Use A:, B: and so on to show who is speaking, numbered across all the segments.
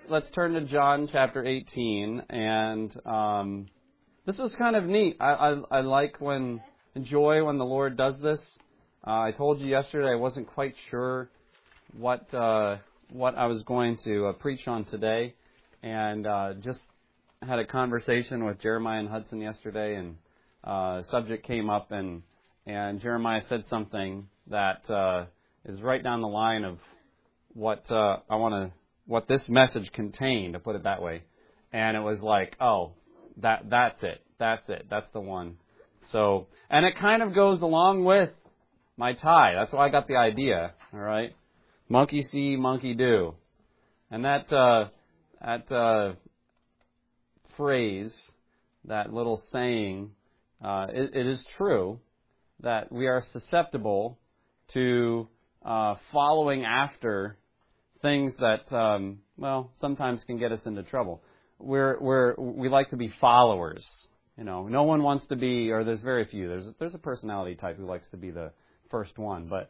A: let's turn to John chapter 18, and this was kind of neat. I like when the Lord does this. I told you yesterday I wasn't quite sure what I was going to preach on today, and just had a conversation with Jeremiah and Hudson yesterday, and a subject came up, and Jeremiah said something that is right down the line of what this message contained, to put it that way. And it was like, oh, that's it. That's the one. So, and it kind of goes along with my tie. That's why I got the idea. All right, monkey see, monkey do, and that phrase, that little saying, it is true that we are susceptible to following after things that, sometimes can get us into trouble. We like to be followers. No one wants to be, or there's very few. There's a personality type who likes to be the first one. But,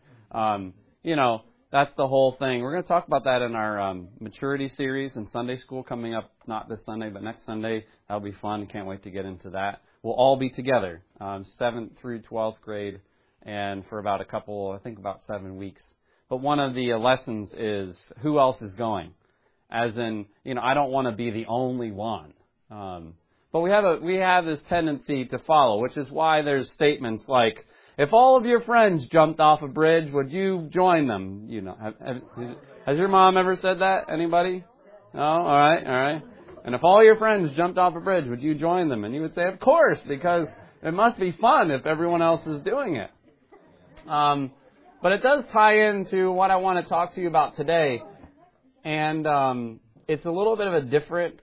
A: that's the whole thing. We're going to talk about that in our maturity series in Sunday school coming up, not this Sunday, but next Sunday. That'll be fun. Can't wait to get into that. We'll all be together, 7th through 12th grade, and for about about 7 weeks. But one of the lessons is who else is going. As in, I don't want to be the only one. But we have this tendency to follow, which is why there's statements like, if all of your friends jumped off a bridge, would you join them? Has your mom ever said that? Anybody? No? All right. And if all your friends jumped off a bridge, would you join them? And you would say, of course, because it must be fun if everyone else is doing it. But it does tie into what I want to talk to you about today. And it's a little bit of a different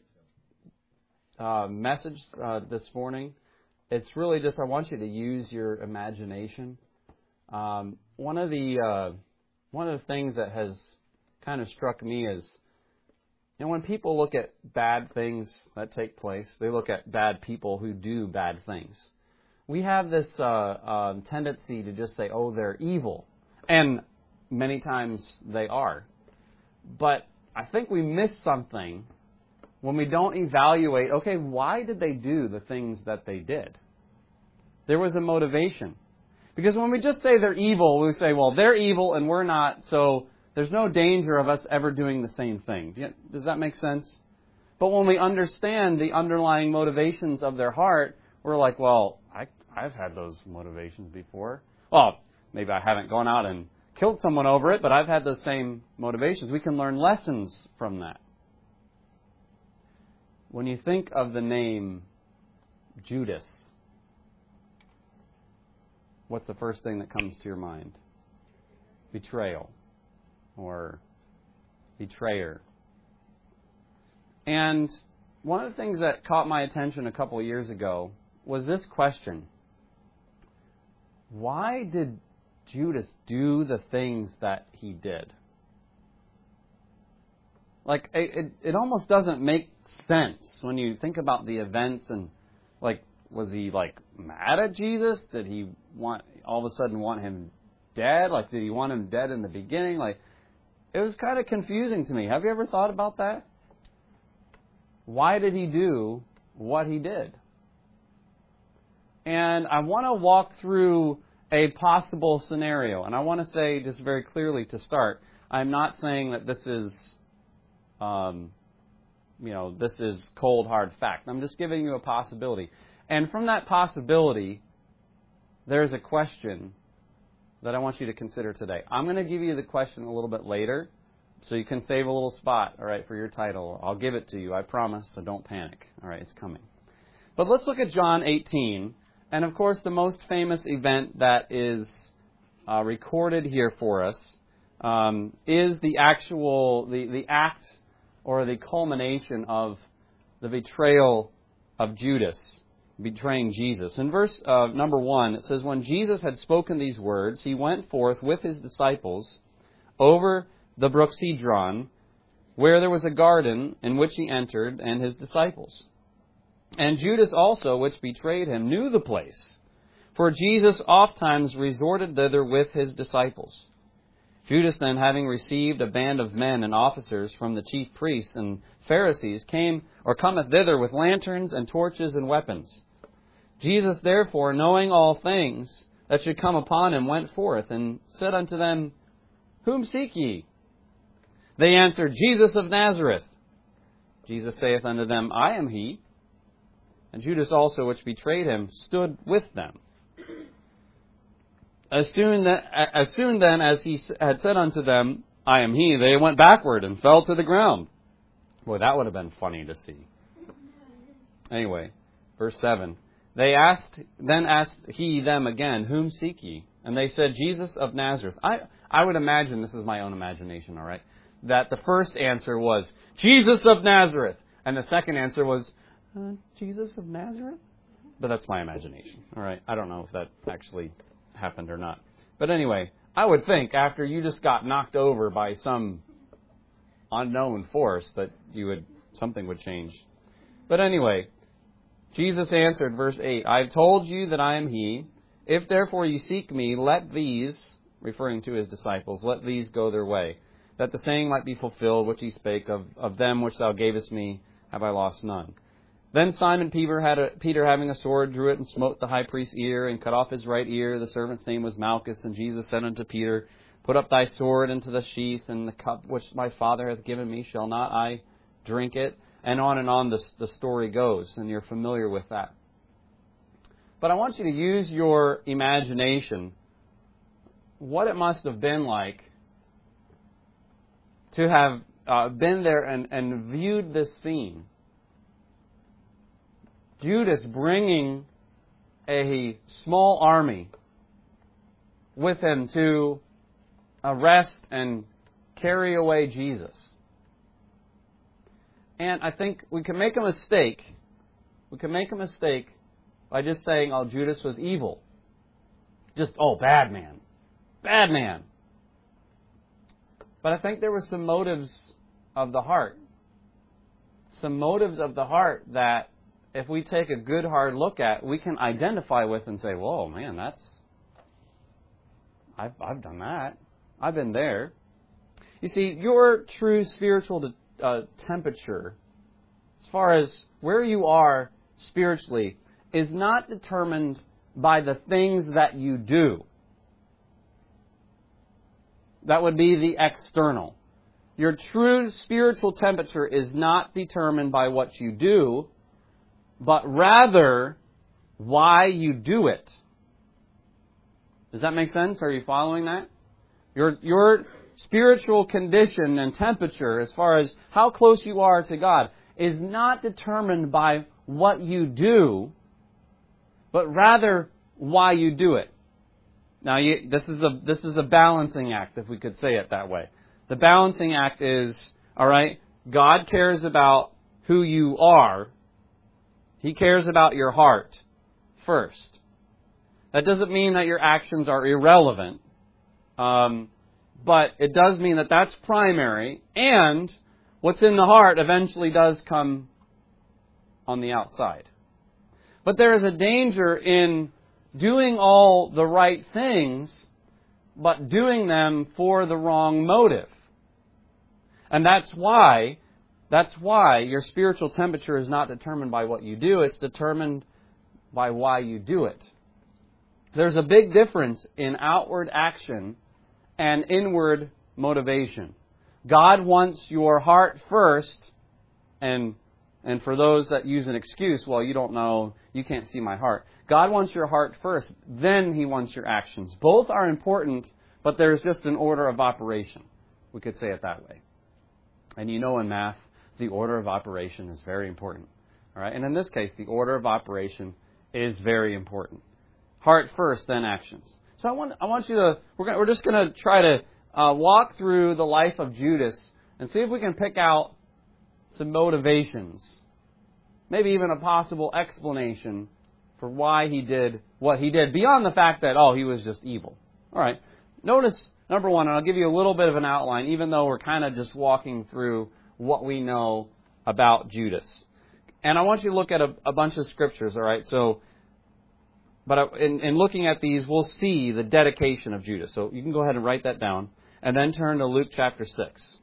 A: message this morning. It's really just, I want you to use your imagination. One of the things that has kind of struck me is, when people look at bad things that take place, they look at bad people who do bad things. We have this tendency to just say, oh, they're evil. And many times they are. But I think we miss something when we don't evaluate, okay, why did they do the things that they did? There was a motivation. Because when we just say they're evil, we say, well, they're evil and we're not, so there's no danger of us ever doing the same thing. Does that make sense? But when we understand the underlying motivations of their heart, we're like, well, I've had those motivations before. Well, maybe I haven't gone out and killed someone over it, but I've had those same motivations. We can learn lessons from that. When you think of the name Judas, what's the first thing that comes to your mind? Betrayal or betrayer. And one of the things that caught my attention a couple of years ago was this question. Why did Judas do the things that he did? Like, it almost doesn't make sense when you think about the events and, like, was he, like, mad at Jesus? Did he all of a sudden want him dead? Like, did he want him dead in the beginning? Like, it was kind of confusing to me. Have you ever thought about that? Why did he do what he did? And I want to walk through a possible scenario. And I want to say just very clearly to start, I'm not saying that this is, this is cold, hard fact. I'm just giving you a possibility. And from that possibility, there's a question that I want you to consider today. I'm going to give you the question a little bit later, so you can save a little spot, all right, for your title. I'll give it to you, I promise, so don't panic. All right, it's coming. But let's look at John 18. And, of course, the most famous event that is recorded here for us is the act or the culmination of the betrayal of Judas, betraying Jesus. In verse number 1, it says, when Jesus had spoken these words, he went forth with his disciples over the brook Cedron, where there was a garden in which he entered, and his disciples. And Judas also, which betrayed him, knew the place, for Jesus ofttimes resorted thither with his disciples. Judas then, having received a band of men and officers from the chief priests and Pharisees, cometh thither with lanterns and torches and weapons. Jesus therefore, knowing all things that should come upon him, went forth, and said unto them, Whom seek ye? They answered, Jesus of Nazareth. Jesus saith unto them, I am he. And Judas also, which betrayed him, stood with them. As soon then as he had said unto them, I am he, they went backward and fell to the ground. Boy, that would have been funny to see. Anyway, verse 7. Then asked he them again, Whom seek ye? And they said, Jesus of Nazareth. I would imagine, this is my own imagination, all right, that the first answer was, Jesus of Nazareth. And the second answer was, Jesus of Nazareth? But that's my imagination, all right? I don't know if that actually happened or not. But anyway, I would think after you just got knocked over by some unknown force that something would change. But anyway, Jesus answered, verse 8, I have told you that I am he. If therefore you seek me, let these, referring to his disciples, let these go their way, that the saying might be fulfilled which he spake, of them which thou gavest me have I lost none. Then Simon Peter having a sword, drew it and smote the high priest's ear, and cut off his right ear. The servant's name was Malchus. And Jesus said unto Peter, Put up thy sword into the sheath, and the cup which my Father hath given me, shall not I drink it? And on the story goes, and you're familiar with that. But I want you to use your imagination, what it must have been like to have been there and viewed this scene. Judas bringing a small army with him to arrest and carry away Jesus. And I think we can make a mistake. We can make a mistake by just saying, oh, Judas was evil. Just, bad man. Bad man. But I think there were some motives of the heart. Some motives of the heart that if we take a good hard look at, we can identify with and say, whoa, man, I've done that. I've been there. You see, your true spiritual temperature, as far as where you are spiritually, is not determined by the things that you do. That would be the external. Your true spiritual temperature is not determined by what you do, but rather why you do it. Does that make sense? Are you following that? Your spiritual condition and temperature, as far as how close you are to God, is not determined by what you do, but rather why you do it. Now, this is a balancing act, if we could say it that way. The balancing act is, all right, God cares about who you are. He cares about your heart first. That doesn't mean that your actions are irrelevant, but it does mean that that's primary, and what's in the heart eventually does come on the outside. But there is a danger in doing all the right things, but doing them for the wrong motive. And that's why your spiritual temperature is not determined by what you do, it's determined by why you do it. There's a big difference in outward action and inward motivation. God wants your heart first, and for those that use an excuse, well, you don't know, you can't see my heart. God wants your heart first, then He wants your actions. Both are important, but there's just an order of operation. We could say it that way. And you know in math, the order of operation is very important. All right? And in this case, the order of operation is very important. Heart first, then actions. So I want you to, we're just going to try to walk through the life of Judas and see if we can pick out some motivations. Maybe even a possible explanation for why he did what he did, beyond the fact that, he was just evil. All right. Notice, number one, and I'll give you a little bit of an outline, even though we're kind of just walking through what we know about Judas. And I want you to look at a bunch of scriptures, all right? But in looking at these, we'll see the dedication of Judas. So you can go ahead and write that down. and then turn to Luke chapter 6.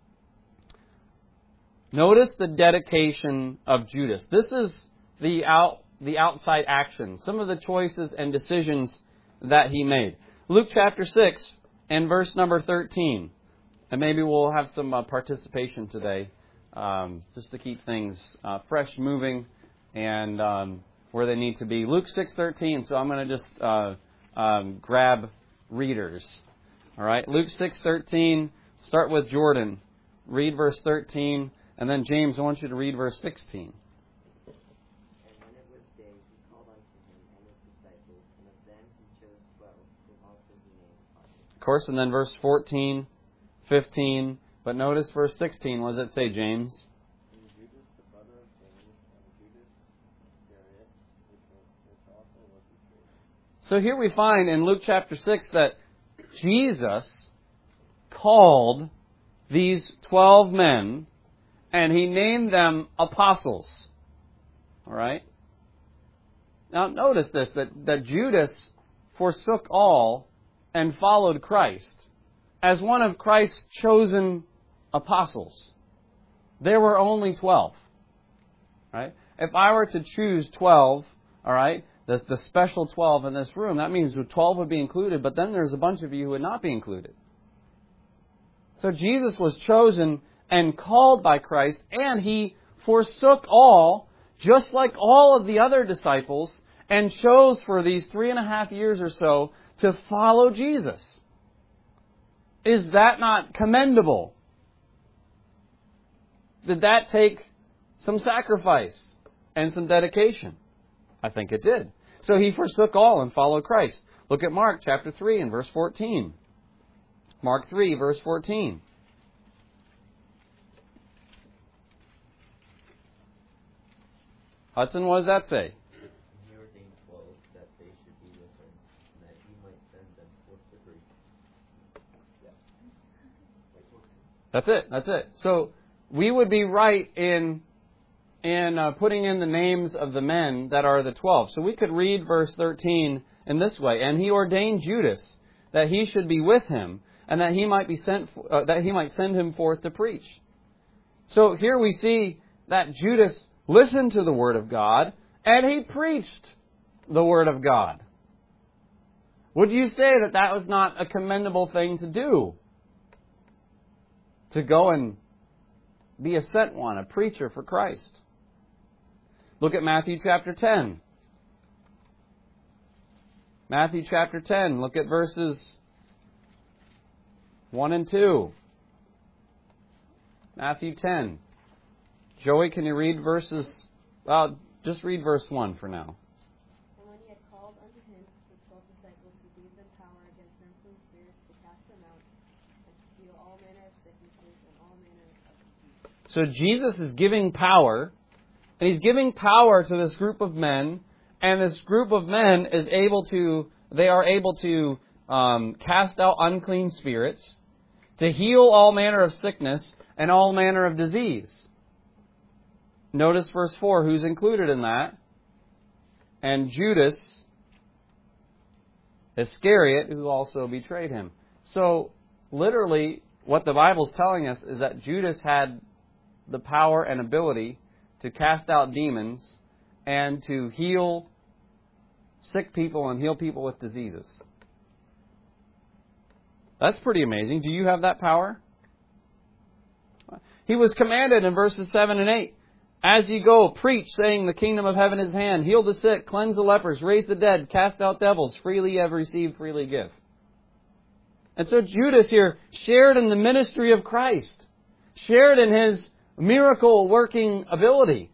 A: Notice the dedication of Judas. This is the outside action, some of the choices and decisions that he made. Luke chapter 6 and verse number 13. And maybe we'll have some participation today, just to keep things fresh, moving, and where they need to be. Luke 6:13. So I'm going to just grab readers. All right, Luke 6:13. Start with Jordan. Read verse 13, and then James, I want you to read verse 16. Of course, and then verse 14, 15. But notice verse 16. What does it say, James?
B: And Judas, the brother of James, and Judas Iscariot, which also was betrayed.
A: So here we find in Luke chapter 6 that Jesus called these 12 men, and He named them apostles. All right? Now notice this, that Judas forsook all and followed Christ as one of Christ's chosen apostles. There were only 12. Right? If I were to choose 12, all right, the special 12 in this room, that means the 12 would be included, but then there's a bunch of you who would not be included. So Jesus was chosen and called by Christ, and He forsook all, just like all of the other disciples, and chose for these 3.5 years or so to follow Jesus. Is that not commendable? Did that take some sacrifice and some dedication? I think it did. So He forsook all and followed Christ. Look at Mark chapter 3 and verse 14. Mark 3 verse 14. Hudson, what does that say?
B: He ordained 12 that they should be with Him, and that He might send them forth to preach.
A: That's it. So we would be right in putting in the names of the men that are the 12. So we could read verse 13 in this way: and He ordained Judas that he should be with Him, and that He might send him forth to preach. So here we see that Judas listened to the Word of God, and he preached the Word of God. Would you say that that was not a commendable thing to do? To go and be a sent one, a preacher for Christ. Look at Matthew chapter 10. Matthew chapter 10, look at verses 1 and 2. Matthew 10. Joey, can you read verses... Well, just read verse 1 for now.
C: And when He had called unto Him His 12 disciples, He gave them power against unclean spirits to cast them out, and to heal all manner of sicknesses and all manner of disease.
A: So Jesus is giving power, and He's giving power to this group of men, and this group of men is able to cast out unclean spirits, to heal all manner of sickness and all manner of disease. Notice verse 4, who's included in that? And Judas Iscariot, who also betrayed Him. So, literally, what the Bible's telling us is that Judas had the power and ability to cast out demons and to heal sick people and heal people with diseases. That's pretty amazing. Do you have that power? He was commanded in verses 7 and 8. As ye go, preach, saying, the kingdom of heaven is at hand. Heal the sick, cleanse the lepers, raise the dead, cast out devils. Freely you have received, freely give. And so Judas here shared in the ministry of Christ. Shared in His miracle-working ability.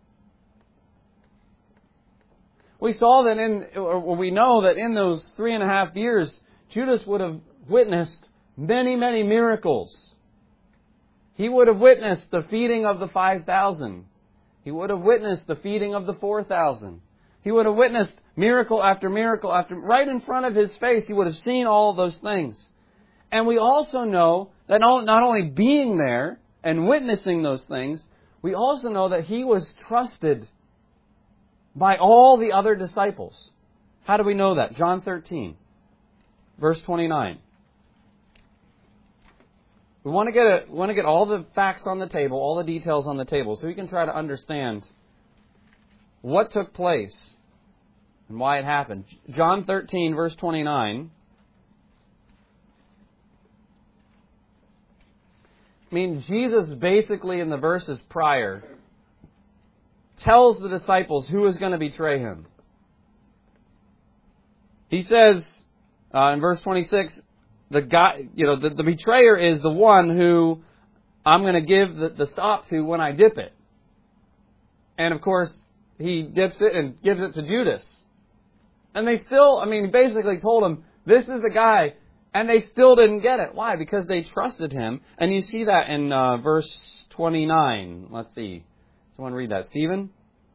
A: We know that in those 3.5 years, Judas would have witnessed many, many miracles. He would have witnessed the feeding of the 5,000. He would have witnessed the feeding of the 4,000. He would have witnessed miracle after miracle right in front of his face. He would have seen all of those things. And we also know that not only being there and witnessing those things, we also know that he was trusted by all the other disciples. How do we know that? John 13, verse 29. We want to get all the facts on the table, all the details on the table, so we can try to understand what took place and why it happened. John 13, verse 29. I mean, Jesus basically in the verses prior tells the disciples who is going to betray him. He says in verse 26, the betrayer is the one who I'm going to give the stop to when I dip it. And of course, he dips it and gives it to Judas. And they still, he basically told him, this is the guy, and they still didn't get it. Why? Because they trusted him. And you see that in verse 29. Let's see. Someone read that. Stephen?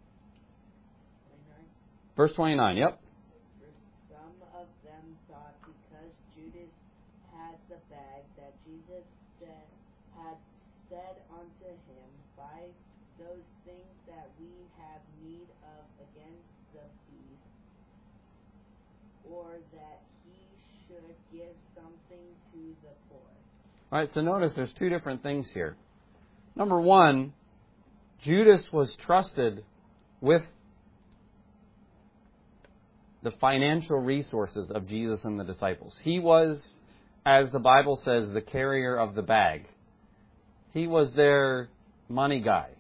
D: 29.
A: Verse 29, yep.
D: Some of them thought because Judas had the bag that Jesus had said unto him, buy those things that we have need of against the feast, or that he should give something to the poor.
A: All right, so notice there's two different things here. Number one, Judas was trusted with the financial resources of Jesus and the disciples. He was, as the Bible says, the carrier of the bag. He was their money guy.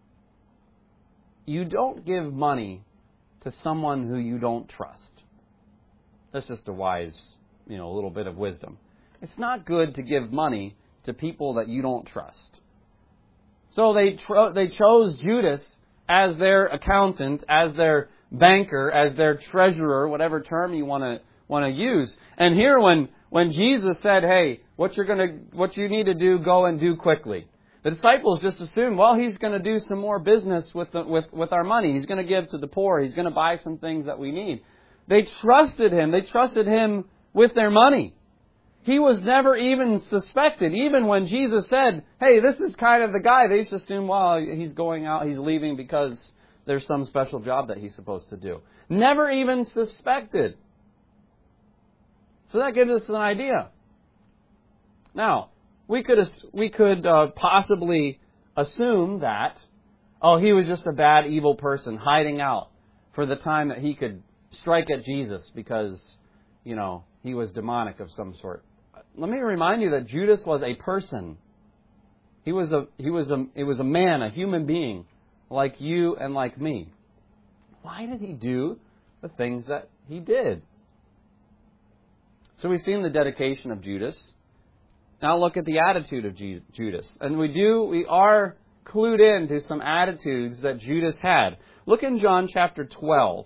A: You don't give money to someone who you don't trust. That's just a wise, little bit of wisdom. It's not good to give money to people that you don't trust. So they chose Judas as their accountant, as their banker, as their treasurer, whatever term you want to use. And here, when Jesus said, "Hey, what you need to do, go and do quickly," the disciples just assumed, well, he's going to do some more business with our money. He's going to give to the poor. He's going to buy some things that we need. They trusted him. They trusted him with their money. He was never even suspected. Even when Jesus said, "Hey, this is kind of the guy," they just assumed, well, he's going out, he's leaving because there's some special job that he's supposed to do. Never even suspected. So that gives us an idea. Now, we could possibly assume that, he was just a bad, evil person hiding out for the time that he could strike at Jesus because, he was demonic of some sort. Let me remind you that Judas was a person. He was a man, a human being, like you and like me. Why did he do the things that he did? So we've seen the dedication of Judas. Now look at the attitude of Judas. And we are clued in to some attitudes that Judas had. Look in John chapter 12.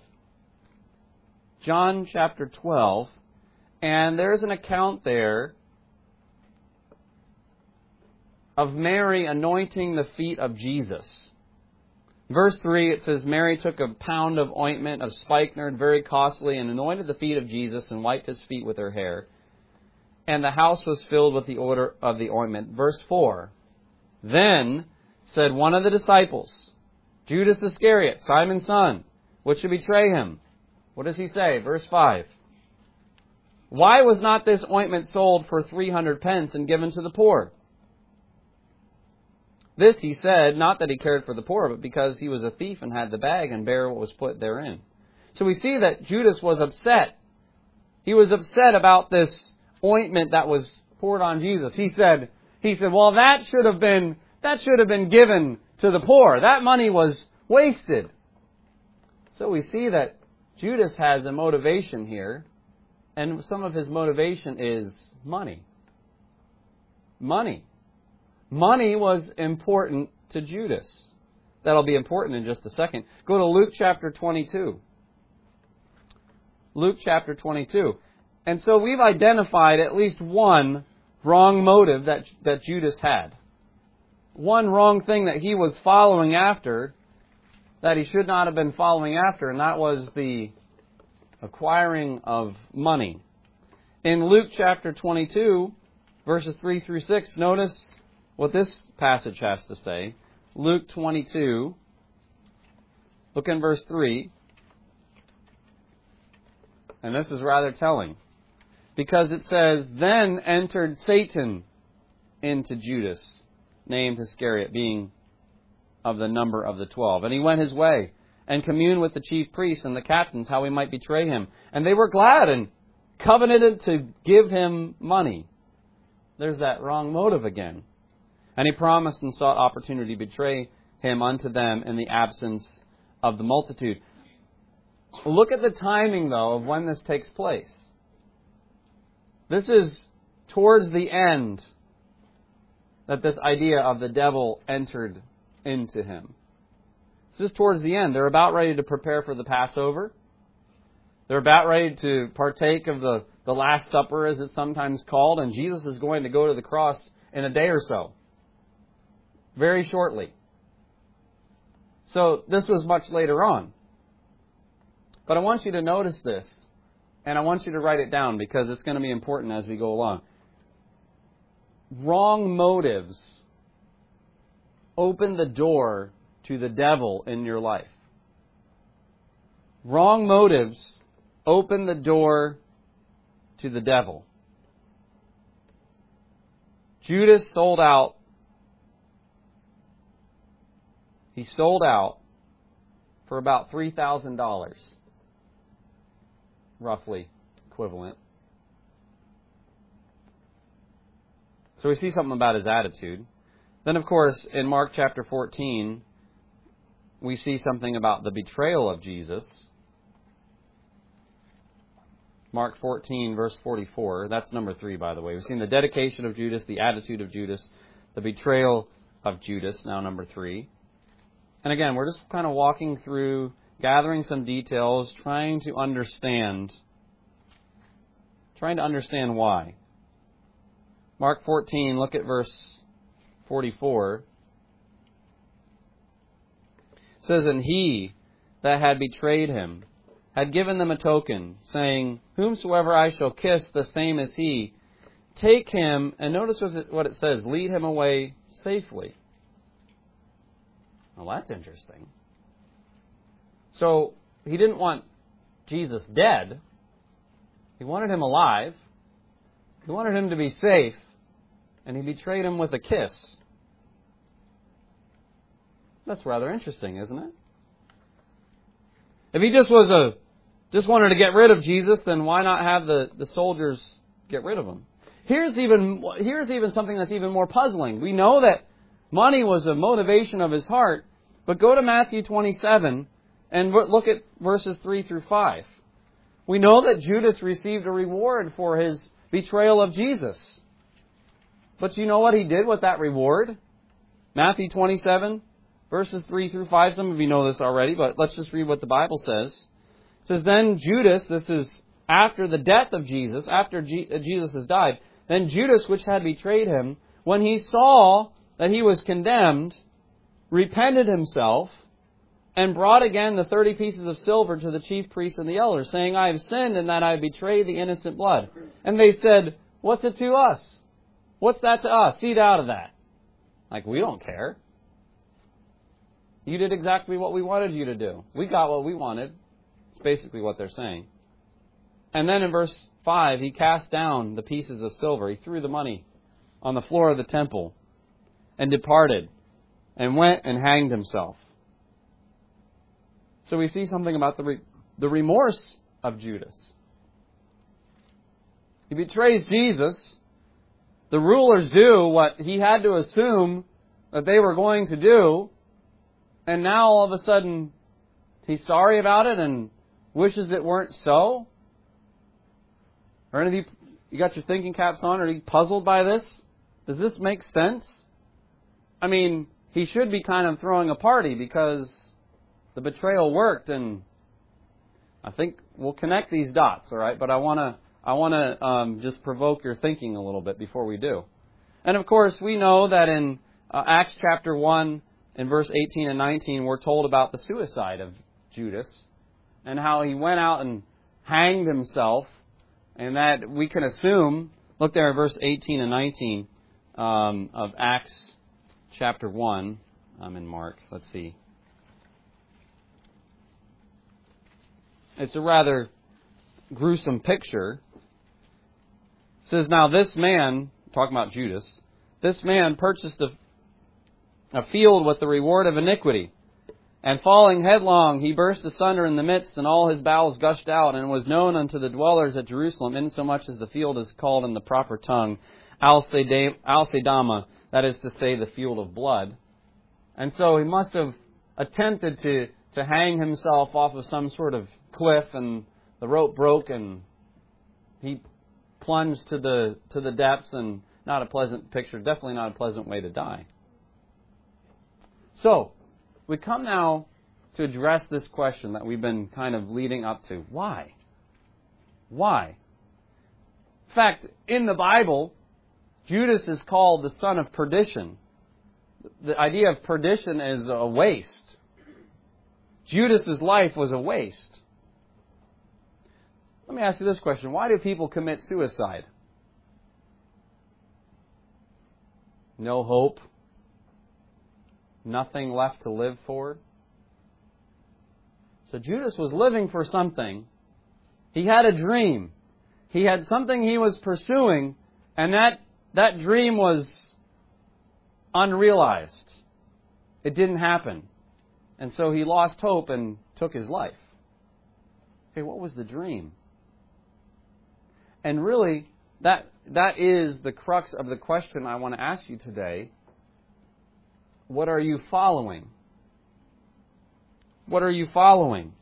A: John chapter 12. And there's an account there of Mary anointing the feet of Jesus. Verse 3, it says, Mary took a pound of ointment of spikenard, very costly, and anointed the feet of Jesus and wiped his feet with her hair. And the house was filled with the odor of the ointment. Verse 4, then said one of the disciples, Judas Iscariot, Simon's son, which should betray him. What does he say? Verse 5. Why was not this ointment sold for 300 pence and given to the poor? This he said, not that he cared for the poor, but because he was a thief and had the bag and bare what was put therein. So we see that Judas was upset. He was upset about this ointment that was poured on Jesus. He said, well, that should have been given to the poor. That money was wasted. So we see that Judas has a motivation here, and some of his motivation is money. Money. Money was important to Judas. That'll be important in just a second. Go to Luke chapter 22. Luke chapter 22. And so we've identified at least one wrong motive that Judas had. One wrong thing that he was following after that he should not have been following after, and that was the acquiring of money. In Luke chapter 22, verses 3 through 6, notice what this passage has to say. Luke 22, look in verse 3. And this is rather telling, because it says, then entered Satan into Judas, named Iscariot, being of the number of the 12. And he went his way, and communed with the chief priests and the captains how he might betray him. And they were glad and covenanted to give him money. There's that wrong motive again. And he promised and sought opportunity to betray him unto them in the absence of the multitude. Look at the timing, though, of when this takes place. This is towards the end that this idea of the devil entered into him. This is towards the end. They're about ready to prepare for the Passover. They're about ready to partake of the Last Supper, as it's sometimes called, and Jesus is going to go to the cross in a day or so. Very shortly. So this was much later on. But I want you to notice this, and I want you to write it down because it's going to be important as we go along. Wrong motives open the door to the devil in your life. Wrong motives open the door to the devil. Judas sold out. He sold out for about $3,000. Roughly equivalent. So we see something about his attitude. Then, of course, in Mark chapter 14, we see something about the betrayal of Jesus. Mark 14, verse 44. That's number 3, by the way. We've seen the dedication of Judas, the attitude of Judas, the betrayal of Judas, now number 3. And again, we're just kind of walking through, gathering some details, trying to understand why. Mark 14, look at verse 44. It says, And he that had betrayed him had given them a token, saying, Whomsoever I shall kiss, the same is he. Take him, and notice what it says, lead him away safely. Well, that's interesting. So, he didn't want Jesus dead. He wanted him alive. He wanted him to be safe. And he betrayed him with a kiss. That's rather interesting, isn't it? If he just wanted to get rid of Jesus, then why not have the soldiers get rid of him? Here's even something that's even more puzzling. We know that money was a motivation of his heart, but go to Matthew 27 and look at verses 3 through 5. We know that Judas received a reward for his betrayal of Jesus. But you know what he did with that reward? Matthew 27, verses 3 through 5. Some of you know this already, but let's just read what the Bible says. It says, Then Judas, this is after the death of Jesus, after Jesus has died, then Judas, which had betrayed him, when he saw that he was condemned, repented himself, and brought again the 30 pieces of silver to the chief priests and the elders, saying, I have sinned in that I have betrayed the innocent blood. And they said, What's it to us? What's that to us? Eat out of that. Like, we don't care. You did exactly what we wanted you to do. We got what we wanted. It's basically what they're saying. And then in verse 5, he cast down the pieces of silver. He threw the money on the floor of the temple and departed and went and hanged himself. So we see something about the remorse of Judas. He betrays Jesus. The rulers do what he had to assume that they were going to do. And now all of a sudden he's sorry about it and wishes it weren't so. Or any of you got your thinking caps on? Are you puzzled by this? Does this make sense? I mean, he should be kind of throwing a party because the betrayal worked, and I think we'll connect these dots, all right? But I want to just provoke your thinking a little bit before we do. And of course, we know that in Acts chapter 1, in verse 18 and 19, we're told about the suicide of Judas and how he went out and hanged himself, and that we can assume, look there at verse 18 and 19 of Acts chapter 1. I'm in Mark. Let's see. It's a rather gruesome picture. It says, Now this man, talking about Judas, this man purchased a field with the reward of iniquity. And falling headlong, he burst asunder in the midst, and all his bowels gushed out, and was known unto the dwellers at Jerusalem, insomuch as the field is called in the proper tongue Al-Sadama, that is to say, the field of blood. And so he must have attempted to hang himself off of some sort of cliff, and the rope broke, and he plunged to the depths, and not a pleasant picture, definitely not a pleasant way to die. So, we come now to address this question that we've been kind of leading up to. Why? Why? In fact, in the Bible, Judas is called the son of perdition. The idea of perdition is a waste. Judas's life was a waste. Let me ask you this question. Why do people commit suicide? No hope. Nothing left to live for. So Judas was living for something. He had a dream. He had something he was pursuing, and that dream was unrealized. It didn't happen. And so he lost hope and took his life. Okay, what was the dream? And really, that is the crux of the question I want to ask you today. What are you following? What are you following?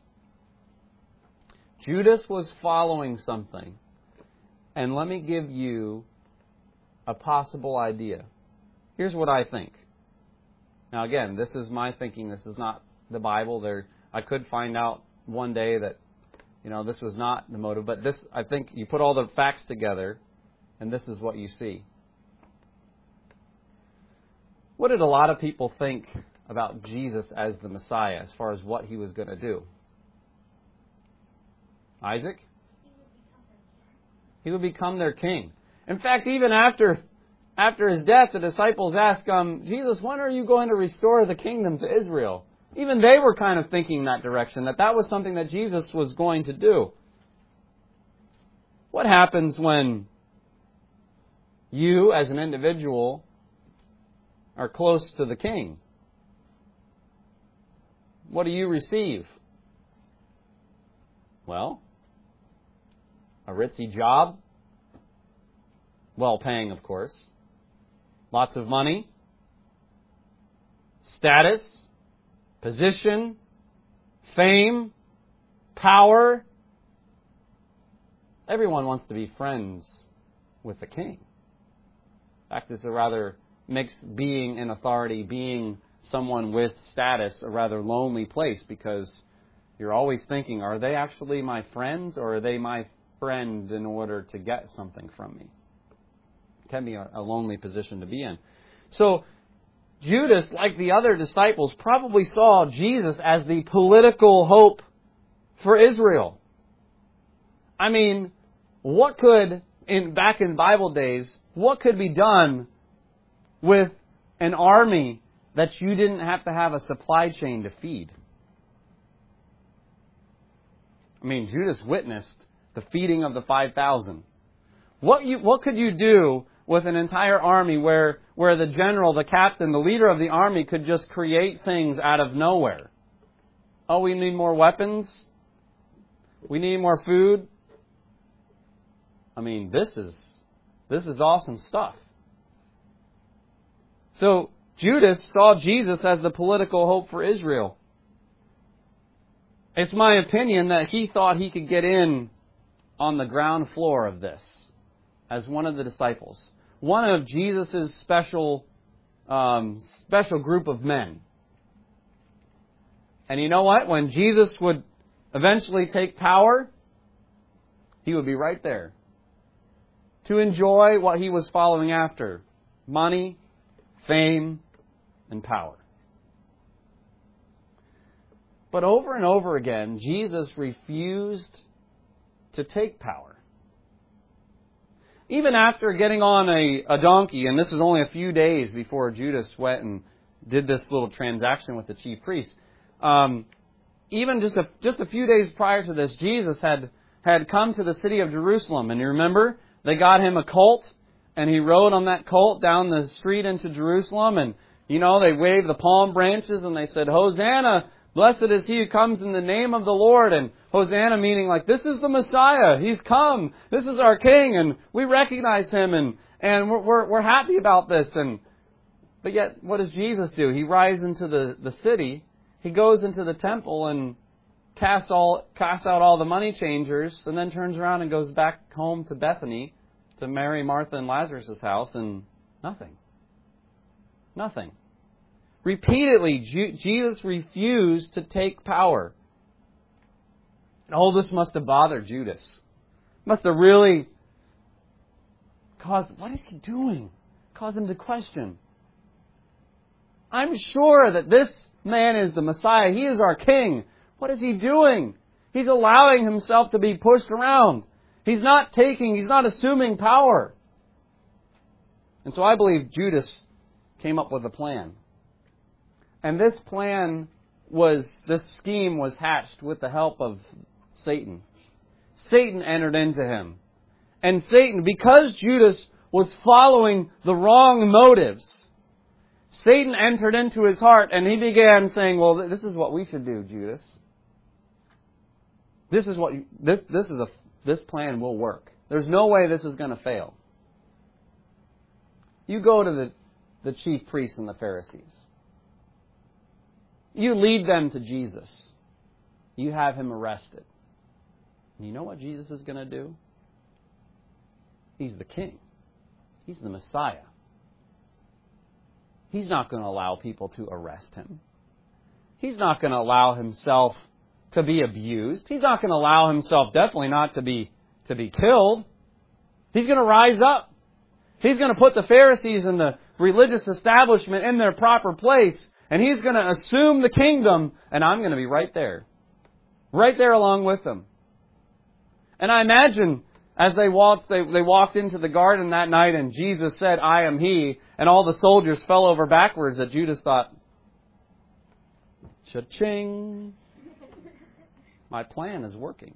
A: Judas was following something. And let me give you a possible idea. Here's what I think. Now again, this is my thinking. This is not the Bible. I could find out one day that, this was not the motive. But this, I think, you put all the facts together, and this is what you see. What did a lot of people think about Jesus as the Messiah, as far as what he was going to do? Isaac? He would become their king. In fact, even after his death, the disciples asked, Jesus, when are you going to restore the kingdom to Israel? Even they were kind of thinking that direction, that was something that Jesus was going to do. What happens when you, as an individual, are close to the king? What do you receive? Well, a ritzy job, well-paying, of course, lots of money, status, position, fame, power. Everyone wants to be friends with the king. In fact, it's a rather mixed being in authority, being someone with status, a rather lonely place, because you're always thinking, are they actually my friends, or are they my friend in order to get something from me? It can be a lonely position to be in. So Judas, like the other disciples, probably saw Jesus as the political hope for Israel. I mean, back in Bible days, what could be done with an army that you didn't have to have a supply chain to feed? I mean, Judas witnessed the feeding of the 5,000. What could you do with an entire army where the general, the captain, the leader of the army could just create things out of nowhere? Oh, we need more weapons? We need more food? I mean, this is awesome stuff. So Judas saw Jesus as the political hope for Israel. It's my opinion that he thought he could get in on the ground floor of this as one of the disciples. One of Jesus' special group of men. And you know what? When Jesus would eventually take power, he would be right there to enjoy what he was following after: money, fame, and power. But over and over again, Jesus refused to take power. Even after getting on a donkey, and this is only a few days before Judas went and did this little transaction with the chief priest, even just a few days prior to this, Jesus had come to the city of Jerusalem. And you remember, they got him a colt, and he rode on that colt down the street into Jerusalem, and, they waved the palm branches, and they said, Hosanna, blessed is he who comes in the name of the Lord. And Hosanna meaning like, this is the Messiah. He's come. This is our King, and we recognize him, and we're happy about this. But yet, what does Jesus do? He rides into the city. He goes into the temple and casts out all the money changers, and then turns around and goes back home to Bethany, to Mary, Martha, and Lazarus' house, and nothing. Nothing. Repeatedly, Jesus refused to take power. And all this must have bothered Judas. Must have really caused, what is he doing? Caused him to question. I'm sure that this man is the Messiah. He is our King. What is he doing? He's allowing himself to be pushed around. He's not assuming power. And so I believe Judas came up with a plan. And this scheme was hatched with the help of Satan. Satan entered into him. And Satan, because Judas was following the wrong motives, Satan entered into his heart and he began saying, well, this is what we should do, Judas. This plan will work. There's no way this is going to fail. You go to the chief priests and the Pharisees. You lead them to Jesus. You have him arrested. And you know what Jesus is going to do? He's the King. He's the Messiah. He's not going to allow people to arrest him. He's not going to allow himself to be abused. He's not going to allow himself, definitely not to be killed. He's going to rise up. He's going to put the Pharisees and the religious establishment in their proper place. And he's going to assume the kingdom, and I'm going to be right there along with them. And I imagine as they walked into the garden that night, and Jesus said, I am he, and all the soldiers fell over backwards, that Judas thought, cha-ching, my plan is working.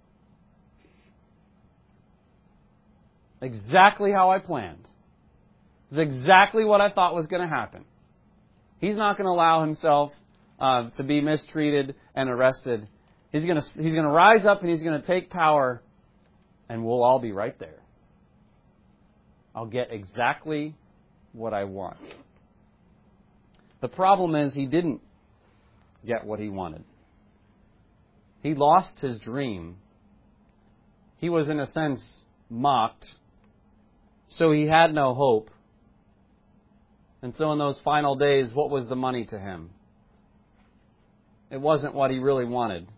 A: Exactly how I planned. It's exactly what I thought was going to happen. He's not going to allow himself to be mistreated and arrested. He's going to rise up and he's going to take power, and we'll all be right there. I'll get exactly what I want. The problem is he didn't get what he wanted. He lost his dream. He was, in a sense, mocked. So he had no hope. And so in those final days, what was the money to him? It wasn't what he really wanted.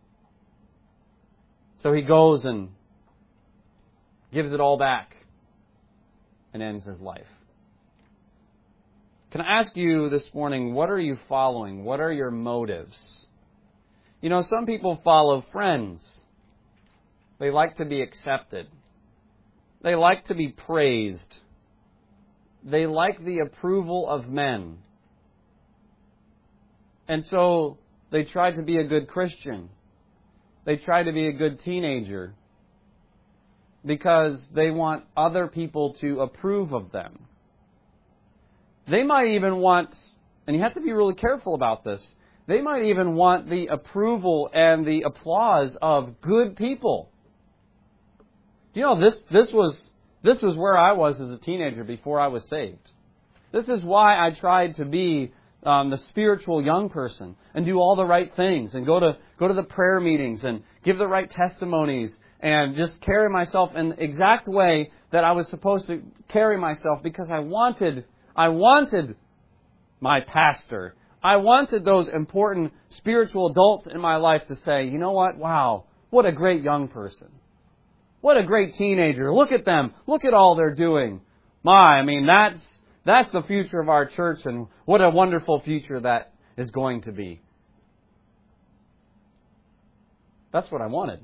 A: So he goes and gives it all back and ends his life. Can I ask you this morning, what are you following? What are your motives? Some people follow friends. They like to be accepted. They like to be praised. They like the approval of men. And so they try to be a good Christian. They try to be a good teenager because they want other people to approve of them. They might even want, and you have to be really careful about this, they might even want the approval and the applause of good people. This was where I was as a teenager before I was saved. This is why I tried to be the spiritual young person and do all the right things and go to the prayer meetings and give the right testimonies and just carry myself in the exact way that I was supposed to carry myself, because I wanted my pastor. I wanted those important spiritual adults in my life to say, you know what? Wow, what a great young person. What a great teenager. Look at them. Look at all they're doing. That's the future of our church, and what a wonderful future that is going to be. That's what I wanted.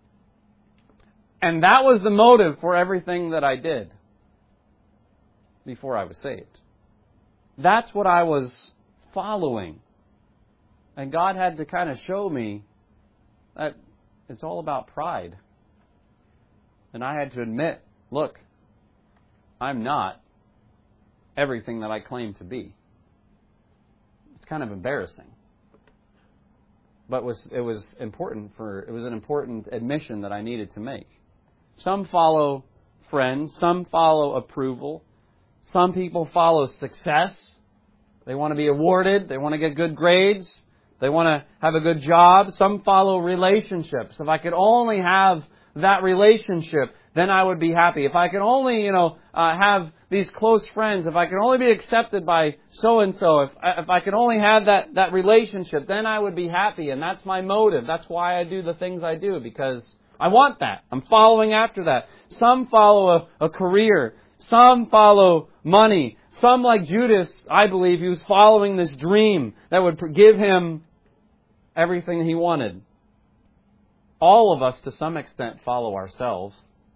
A: And that was the motive for everything that I did before I was saved. That's what I was following. And God had to kind of show me that it's all about pride. And I had to admit, look, I'm not everything that I claim to be. It's kind of embarrassing. But it was an important admission that I needed to make. Some follow friends, some follow approval, some people follow success. They want to be awarded, they want to get good grades, they want to have a good job. Some follow relationships. If I could only have that relationship, then I would be happy. If I could only, have these close friends, if I could only be accepted by so-and-so, if I could only have that relationship, then I would be happy. And that's my motive. That's why I do the things I do, because I want that. I'm following after that. Some follow a career. Some follow money. Some, like Judas, I believe, he was following this dream that would give him everything he wanted. All of us, to some extent, follow ourselves.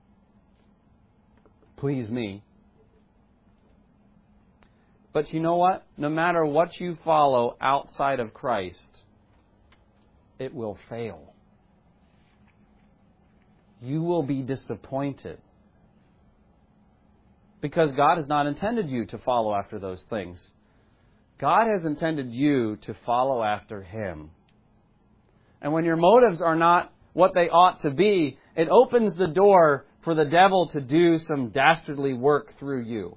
A: Please me. But you know what? No matter what you follow outside of Christ, it will fail. You will be disappointed. Because God has not intended you to follow after those things. God has intended you to follow after Him. And when your motives are not what they ought to be, it opens the door for the devil to do some dastardly work through you.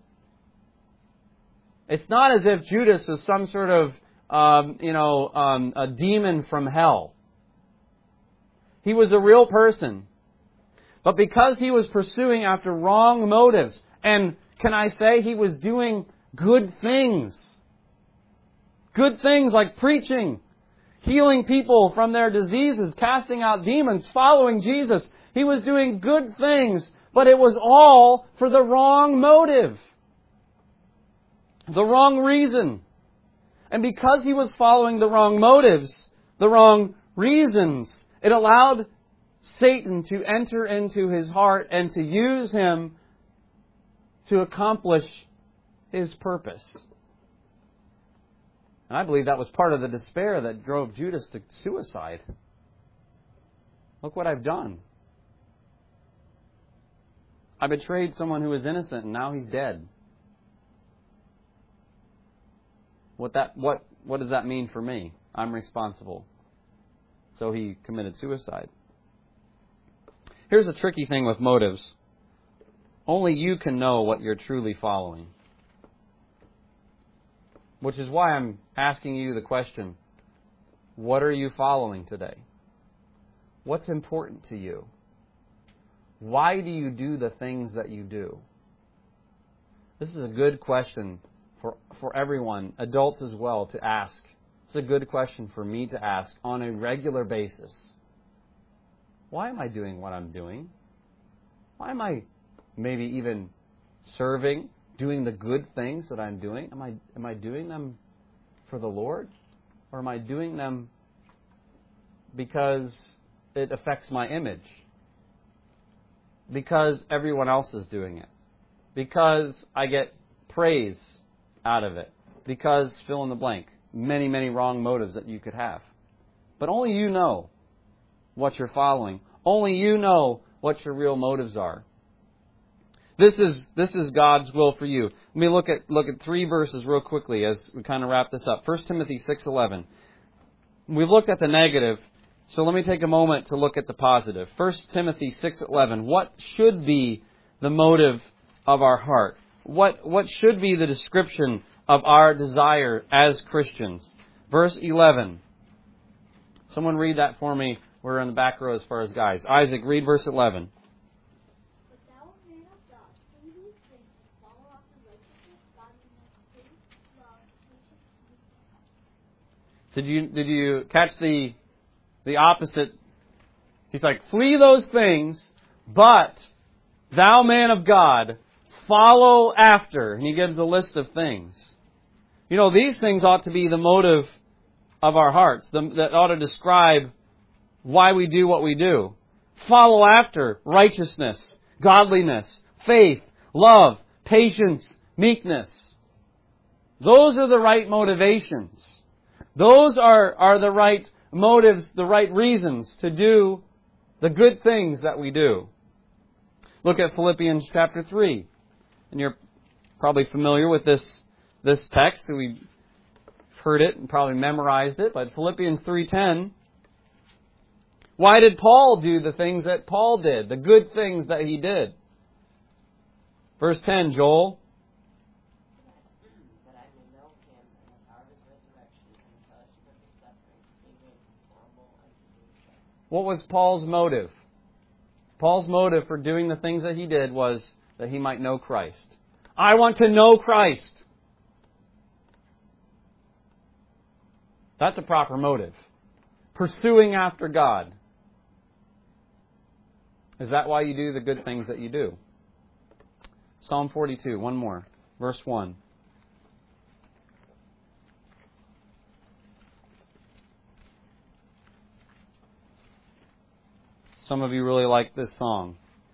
A: It's not as if Judas was some sort of, a demon from hell. He was a real person. But because he was pursuing after wrong motives, and can I say he was doing good things. Good things like preaching, healing people from their diseases, casting out demons, following Jesus. He was doing good things, but it was all for the wrong motive. The wrong reason. And because he was following the wrong motives, the wrong reasons, it allowed Satan to enter into his heart and to use him to accomplish his purpose. And I believe that was part of the despair that drove Judas to suicide. Look what I've done. I betrayed someone who was innocent and now he's dead. What does that mean for me? I'm responsible. So he committed suicide. Here's a tricky thing with motives. Only you can know what you're truly following. Which is why I'm asking you the question, what are you following today? What's important to you? Why do you do the things that you do? This is a good question for everyone, adults as well, to ask. It's a good question for me to ask on a regular basis. Why am I doing what I'm doing? Why am I maybe even serving, doing the good things that I'm doing? Am I doing them for the Lord? Or am I doing them because it affects my image? Because everyone else is doing it? Because I get praise out of it? Because fill in the blank. Many, many wrong motives that you could have. But only you know what you're following. Only you know what your real motives are. This is God's will for you. Let me look at 3 verses real quickly as we kind of wrap this up. 1 Timothy 6:11. We've looked at the negative, so let me take a moment to look at the positive. 1 Timothy 6:11. What should be the motive of our heart? What should be the description of our desire as Christians? Verse 11. Someone read that for me. We're in the back row as far as guys. Isaac, read verse 11. Did you catch the opposite? He's like, flee those things, but thou man of God, follow after. And he gives a list of things. These things ought to be the motive of our hearts, that ought to describe why we do what we do. Follow after righteousness, godliness, faith, love, patience, meekness. Those are the right motivations. Those are the right motives, the right reasons to do the good things that we do. Look at Philippians chapter 3. And you're probably familiar with this text. We've heard it and probably memorized it. But Philippians 3:10. Why did Paul do the things that Paul did? The good things that he did. Verse 10, Joel.
B: That I may know him and the power of his resurrection and the fellowship of his sufferings, being made humble unto himself.
A: What was Paul's motive? Paul's motive for doing the things that he did was that he might know Christ. I want to know Christ. That's a proper motive. Pursuing after God. Is that why you do the good things that you do? Psalm 42, one more. Verse 1. Some of you really like this song.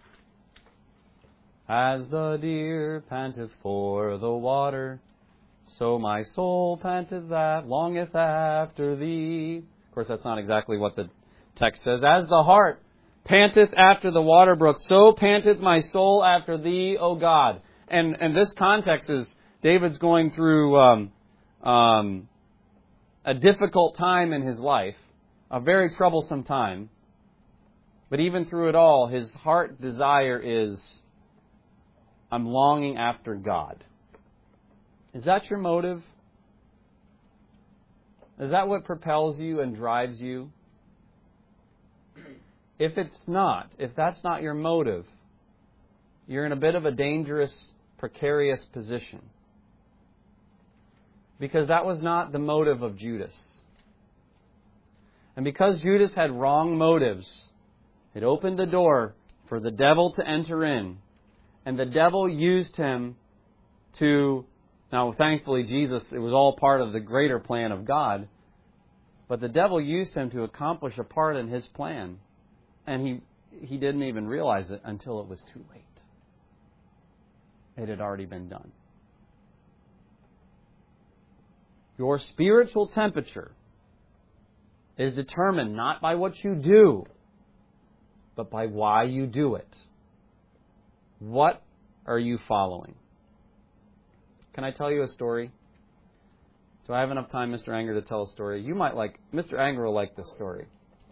A: As the deer panteth for the water, so my soul panteth that longeth after thee. Of course, that's not exactly what the text says. As the hart panteth after the water brook, so panteth my soul after thee, O God. And this context is David's going through a difficult time in his life, a very troublesome time. But even through it all, his heart desire is, I'm longing after God. Is that your motive? Is that what propels you and drives you? If it's not, if that's not your motive, you're in a bit of a dangerous, precarious position. Because that was not the motive of Judas. And because Judas had wrong motives, it opened the door for the devil to enter in. And the devil used him to... Now, thankfully, Jesus, it was all part of the greater plan of God. But the devil used him to accomplish a part in his plan. And he didn't even realize it until it was too late. It had already been done. Your spiritual temperature is determined not by what you do, but by why you do it. What are you following? Can I tell you a story? Do I have enough time, Mr. Anger, to tell a story? You might like... Mr. Anger will like this story.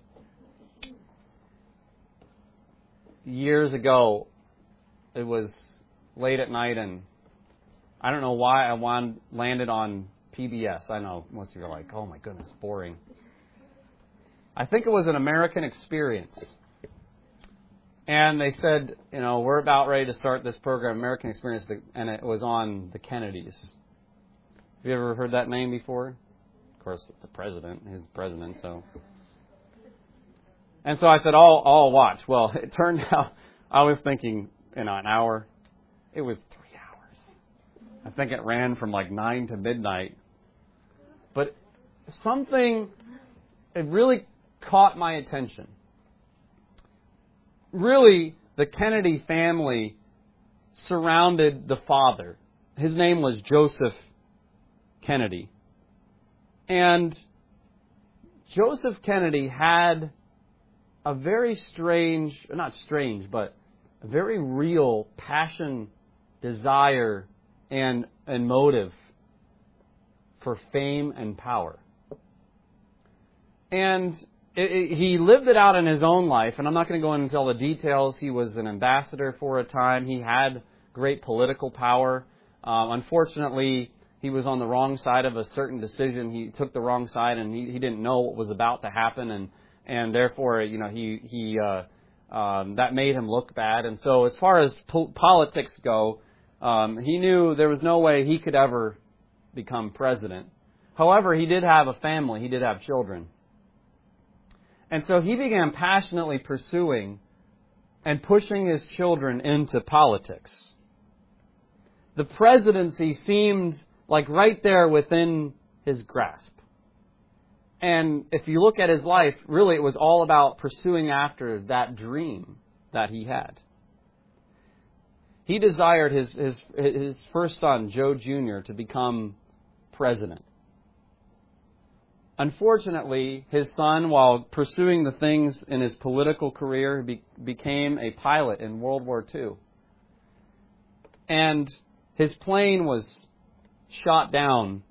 A: Years ago, it was late at night, and I don't know why I landed on PBS. I know most of you are like, oh my goodness, boring. I think it was an American Experience. And they said, we're about ready to start this program, American Experience, and it was on the Kennedys. Have you ever heard that name before? Of course, it's the president. He's the president, so... And so I said, I'll watch. Well, it turned out, I was thinking, an hour. It was 3 hours. I think it ran from 9 to midnight. But it really caught my attention. Really, the Kennedy family surrounded the father. His name was Joseph Kennedy. And Joseph Kennedy had a very but a very real passion, desire, and motive for fame and power. And he lived it out in his own life, and I'm not going to go into all the details. He was an ambassador for a time. He had great political power. Unfortunately, he was on the wrong side of a certain decision. He took the wrong side, and he didn't know what was about to happen, and therefore, that made him look bad. And so, as far as politics go, he knew there was no way he could ever become president. However, he did have a family. He did have children. And so he began passionately pursuing and pushing his children into politics. The presidency seemed like right there within his grasp. And if you look at his life, really it was all about pursuing after that dream that he had. He desired his first son, Joe Jr., to become president. Unfortunately, his son, while pursuing the things in his political career, became a pilot in World War II. and his plane was shot down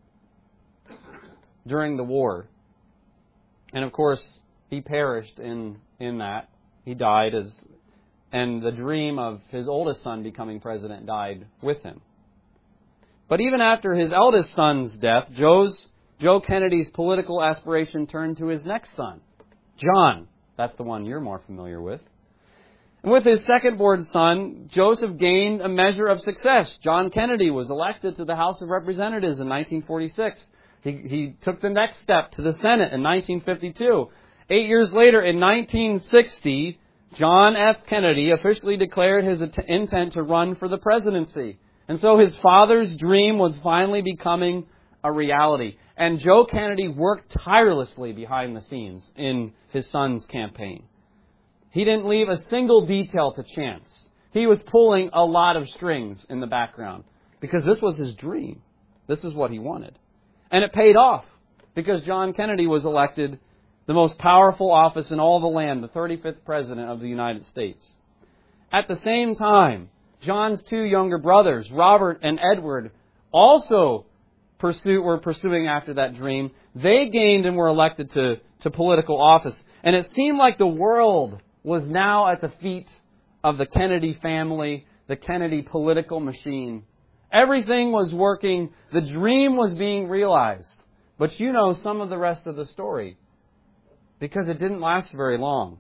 A: during the war. And of course, he perished in that. He died, and the dream of his oldest son becoming president died with him. But even after his eldest son's death, Joe Kennedy's political aspiration turned to his next son, John. That's the one you're more familiar with. And with his second-born son, Joseph gained a measure of success. John Kennedy was elected to the House of Representatives in 1946. He took the next step to the Senate in 1952. 8 years later, in 1960, John F. Kennedy officially declared his intent to run for the presidency. And so his father's dream was finally becoming a reality. And Joe Kennedy worked tirelessly behind the scenes in his son's campaign. He didn't leave a single detail to chance. He was pulling a lot of strings in the background because this was his dream. This is what he wanted. And it paid off because John Kennedy was elected the most powerful office in all the land, the 35th President of the United States. At the same time, John's two younger brothers, Robert and Edward, also were pursuing after that dream. They gained and were elected to political office. And it seemed like the world was now at the feet of the Kennedy family, the Kennedy political machine. Everything was working. The dream was being realized. But you know some of the rest of the story because it didn't last very long.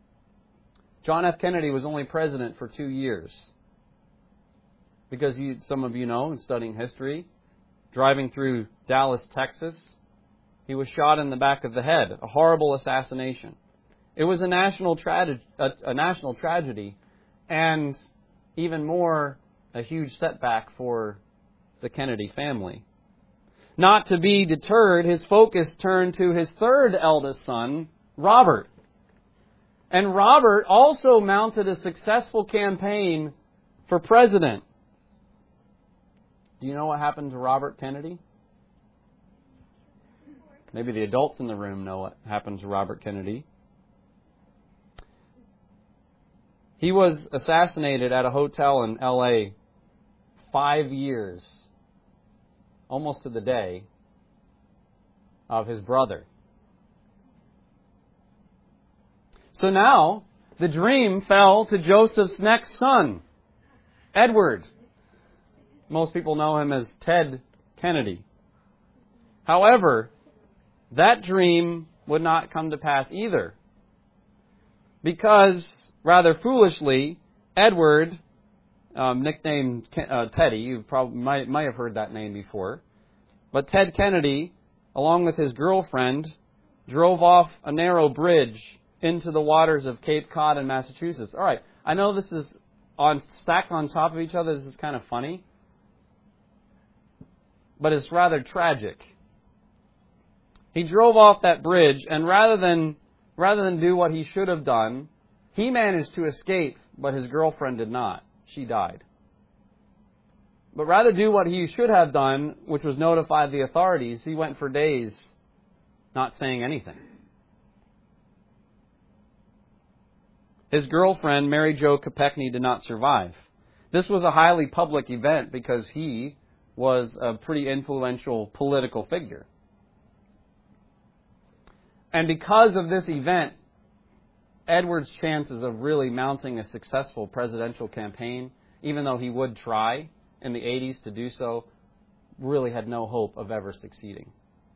A: John F. Kennedy was only president for 2 years. Because some of you know, in studying history, driving through Dallas, Texas, he was shot in the back of the head. A horrible assassination. It was a national tragedy, and even more, a huge setback for the Kennedy family. Not to be deterred, his focus turned to his third eldest son, Robert. And Robert also mounted a successful campaign for president. Do you know what happened to Robert Kennedy? Maybe the adults in the room know what happened to Robert Kennedy. He was assassinated at a hotel in L.A. 5 years, almost to the day, of his brother. So now, the dream fell to Joseph's next son, Edward. Most people know him as Ted Kennedy. However, that dream would not come to pass either. Because, rather foolishly, Edward, nicknamed Teddy, you probably might have heard that name before, but Ted Kennedy, along with his girlfriend, drove off a narrow bridge into the waters of Cape Cod in Massachusetts. All right, I know this is stacked on top of each other. This is kind of funny. But it's rather tragic. He drove off that bridge, and rather than do what he should have done, he managed to escape, but his girlfriend did not. She died. But rather do what he should have done, which was notify the authorities, he went for days not saying anything. His girlfriend, Mary Jo Kopechne, did not survive. This was a highly public event because he was a pretty influential political figure. And because of this event, Edward's chances of really mounting a successful presidential campaign, even though he would try in the 80s to do so, really had no hope of ever succeeding.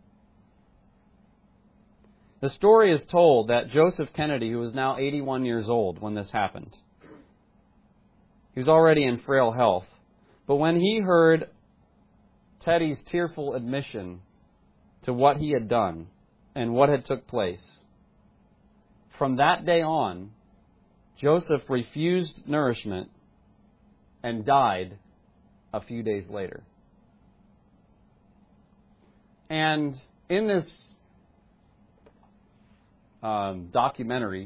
A: The story is told that Joseph Kennedy, who was now 81 years old when this happened, he was already in frail health, but when he heard Teddy's tearful admission to what he had done and what had took place, from that day on, Joseph refused nourishment and died a few days later. And in this documentary,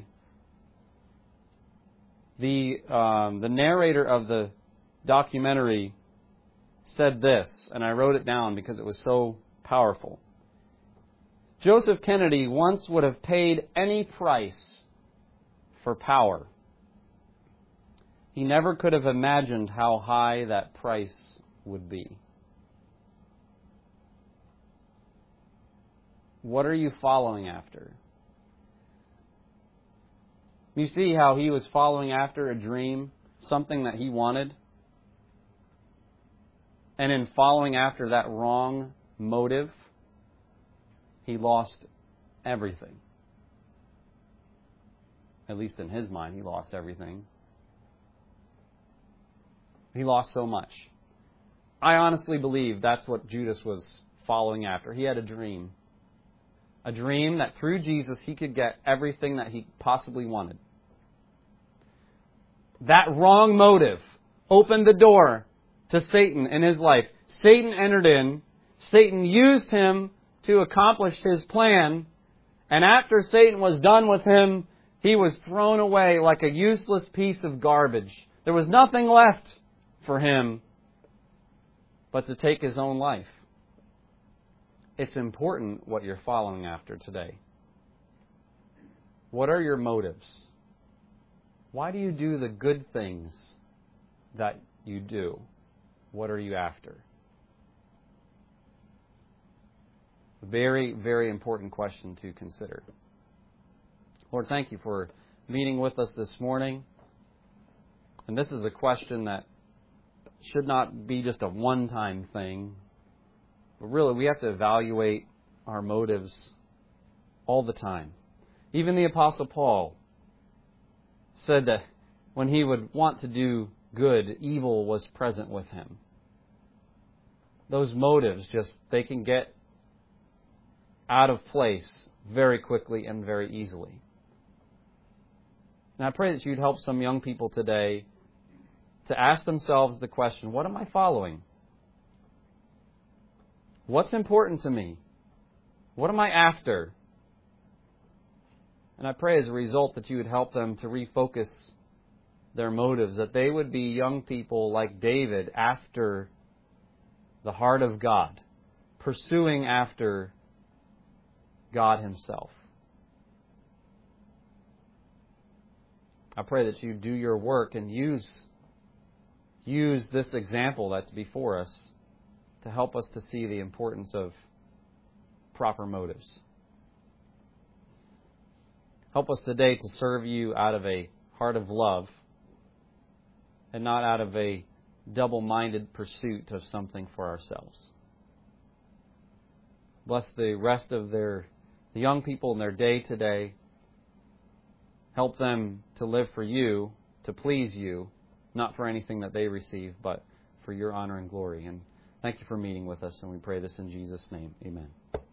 A: the narrator of the documentary said this, and I wrote it down because it was so powerful. Joseph Kennedy once would have paid any price for power. He never could have imagined how high that price would be. What are you following after? You see how he was following after a dream, something that he wanted? And in following after that wrong motive, he lost everything. At least in his mind, he lost everything. He lost so much. I honestly believe that's what Judas was following after. He had a dream. A dream that through Jesus he could get everything that he possibly wanted. That wrong motive opened the door to Satan in his life. Satan entered in. Satan used him to accomplish his plan. And after Satan was done with him, he was thrown away like a useless piece of garbage. There was nothing left for him but to take his own life. It's important what you're following after today. What are your motives? Why do you do the good things that you do? What are you after? Very, very important question to consider. Lord, thank you for meeting with us this morning. And this is a question that should not be just a one-time thing. But really, we have to evaluate our motives all the time. Even the Apostle Paul said that when he would want to do good, evil was present with him. Those motives they can get out of place very quickly and very easily. And I pray that you'd help some young people today to ask themselves the question, what am I following? What's important to me? What am I after? And I pray as a result that you would help them to refocus their motives, that they would be young people like David after the heart of God, pursuing after God Himself. I pray that you do your work and use this example that's before us to help us to see the importance of proper motives. Help us today to serve you out of a heart of love and not out of a double-minded pursuit of something for ourselves. Bless the rest of the young people in their day today. Help them to live for you, to please you, not for anything that they receive, but for your honor and glory. And thank you for meeting with us, and we pray this in Jesus' name. Amen.